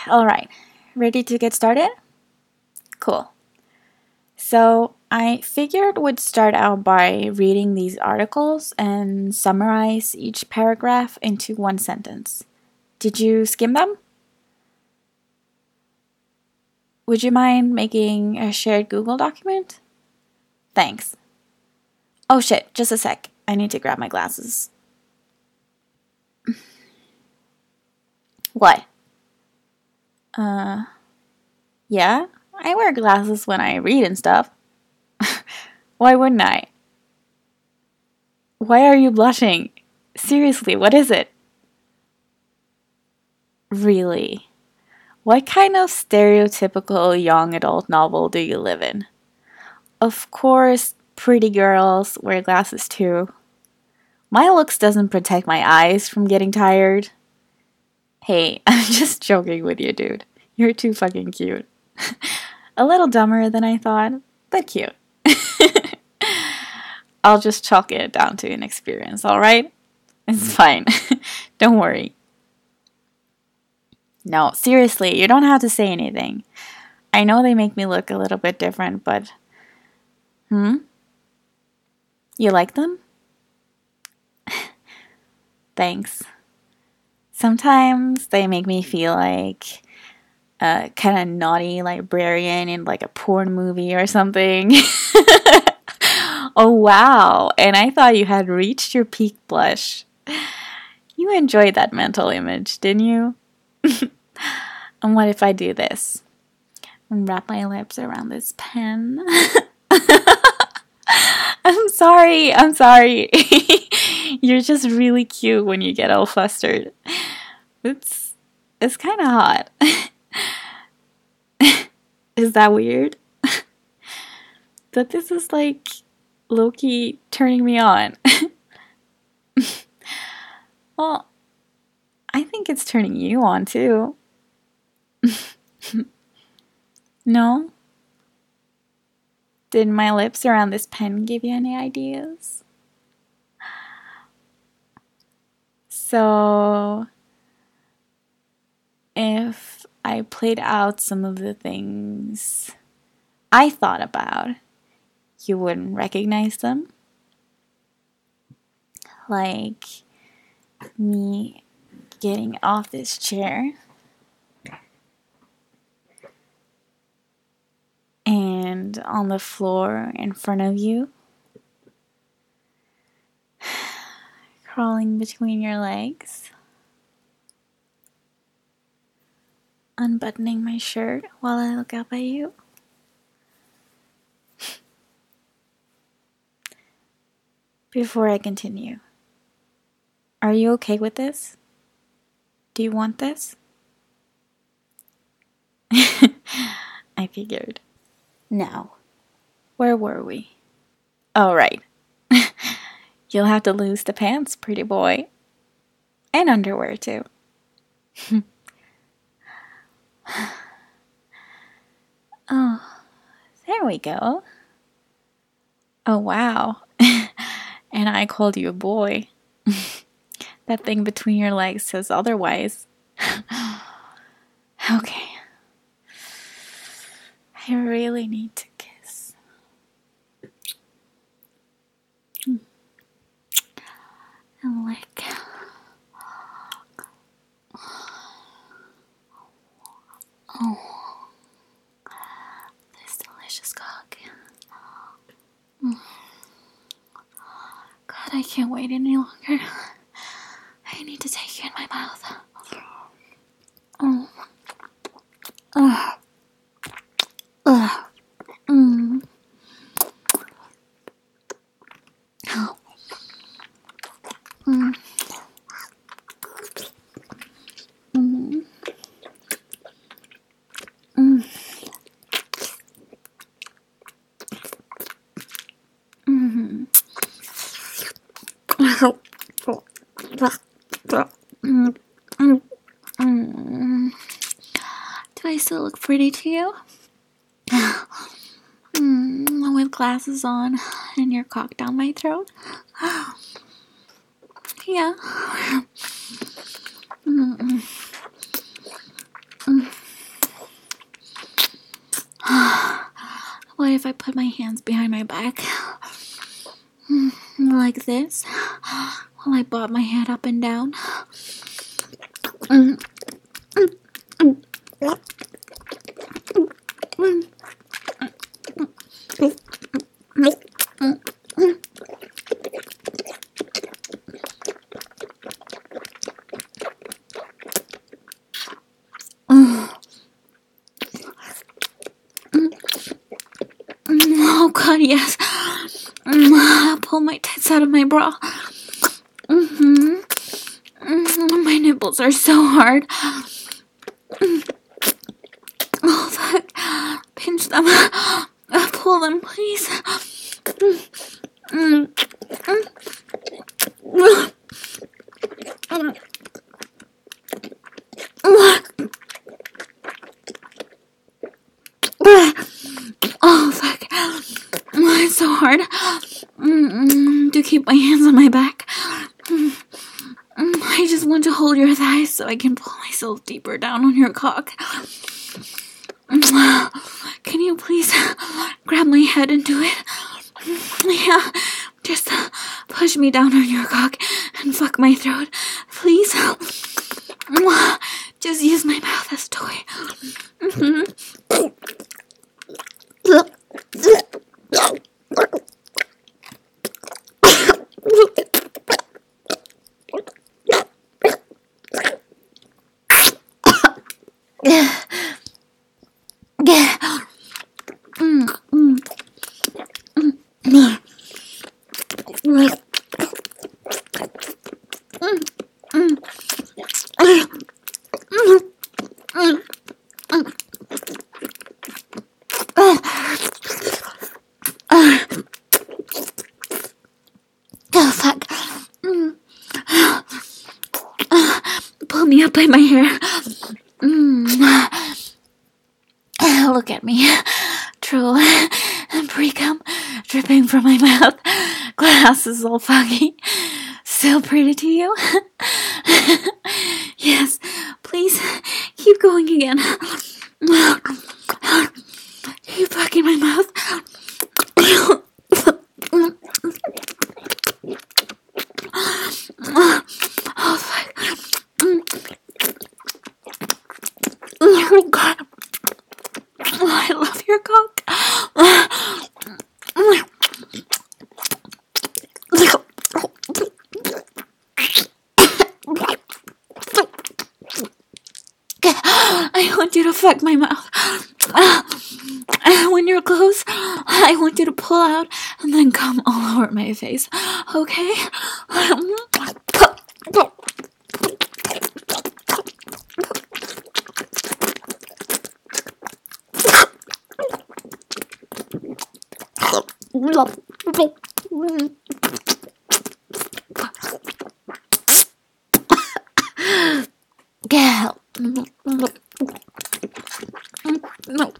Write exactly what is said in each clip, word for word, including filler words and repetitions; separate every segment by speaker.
Speaker 1: Alright, ready to get started? Cool. So, I figured we'd start out by reading these articles and summarize each paragraph into one sentence. Did you skim them? Would you mind making a shared Google document? Thanks. Oh shit, just a sec. I need to grab my glasses. What? Uh, yeah? I wear glasses when I read and stuff. Why wouldn't I? Why are you blushing? Seriously, what is it? Really? What kind of stereotypical young adult novel do you live in? Of course, pretty girls wear glasses too. My looks doesn't protect my eyes from getting tired. Hey, I'm just joking with you, dude. You're too fucking cute. A little dumber than I thought, but cute. I'll just chalk it down to inexperience, alright? It's fine. Don't worry. No, seriously, you don't have to say anything. I know they make me look a little bit different, but... Hmm? You like them? Thanks. Sometimes they make me feel like a kind of naughty librarian in like a porn movie or something. Oh wow, and I thought you had reached your peak blush. You enjoyed that mental image, didn't you? And what if I do this? And wrap my lips around this pen. I'm sorry, I'm sorry. You're just really cute when you get all flustered. It's, it's kind of hot. Is that weird? But this is like low-key turning me on. Well, I think it's turning you on too. No? Did my lips around this pen give you any ideas? So, if I played out some of the things I thought about, you wouldn't recognize them? Like me getting off this chair and on the floor in front of you, crawling between your legs, unbuttoning my shirt while I look up at you. Before I continue, are you okay with this? Do you want this? I figured. Now, where were we? Oh, right. You'll have to lose the pants, pretty boy. And underwear, too. Oh, there we go. Oh, wow. And I called you a boy. That thing between your legs says otherwise. Okay. I really need to kiss. And lick. Oh. This delicious cock. God, I can't wait any longer. I need to take you in my mouth. Oh. Ugh. Ugh. Mm. Oh. Mm. Mm. Mm. Mm. Mm. Mm. Mm. Do I still look pretty to you? Mm, with glasses on and your cock down my throat? Yeah. Mm. Mm. What if I put my hands behind my back? Like this? While I bob my head up and down? Oh God, yes. I'll pull my tits out of my bra. Mm-hmm. My nipples are so hard. Oh fuck. Pinch them. Pull them, please. Oh fuck. It's so hard to keep my hands on my back. I just want to hold your thighs so I can pull myself deeper down on your cock. Can you please grab my head and do it? Yeah, just push me down on your cock and fuck my throat, please. Just use my mouth as a toy. Mm-hmm. Oh fuck. Pull me up by my hair. Look at me. Drool and pre-cum dripping from my mouth. Glasses all foggy. Still pretty to you? Yes. Please keep going again. Keep fucking my mouth. Oh fuck. Oh God. Oh, I love your cock. I want you to fuck my mouth. When you're close, I want you to pull out and then come all over my face. Okay? Gal. No.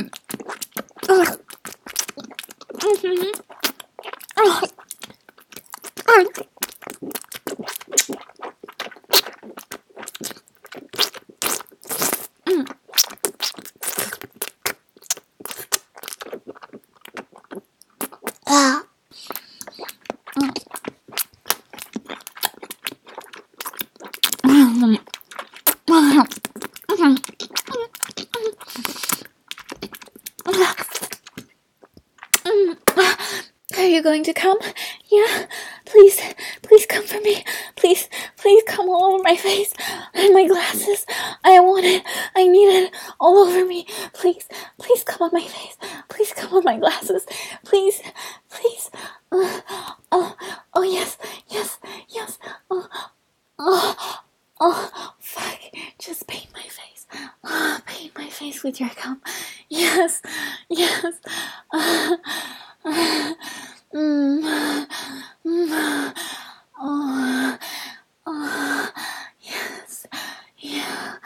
Speaker 1: Are you going to come? Yeah? Please, please come for me. Please, please come all over my face and my glasses. I want it. I need it all over me. Please, please come on my face. Please come on my glasses. Please, please. Uh, oh, oh yes, yes, yes. Oh, oh, oh, fuck. Just paint my face. Oh, paint my face with your cum. Yes, yes. Uh, uh, mm, mm, oh, oh, yes, yeah.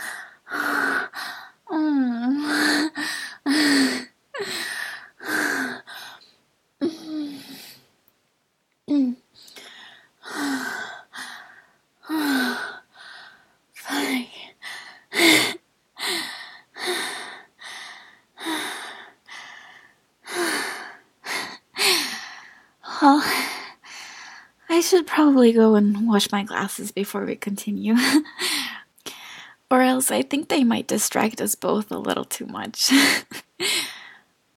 Speaker 1: Mm, mm, fine. Well, I should probably go and wash my glasses before we continue. Or else I think they might distract us both a little too much.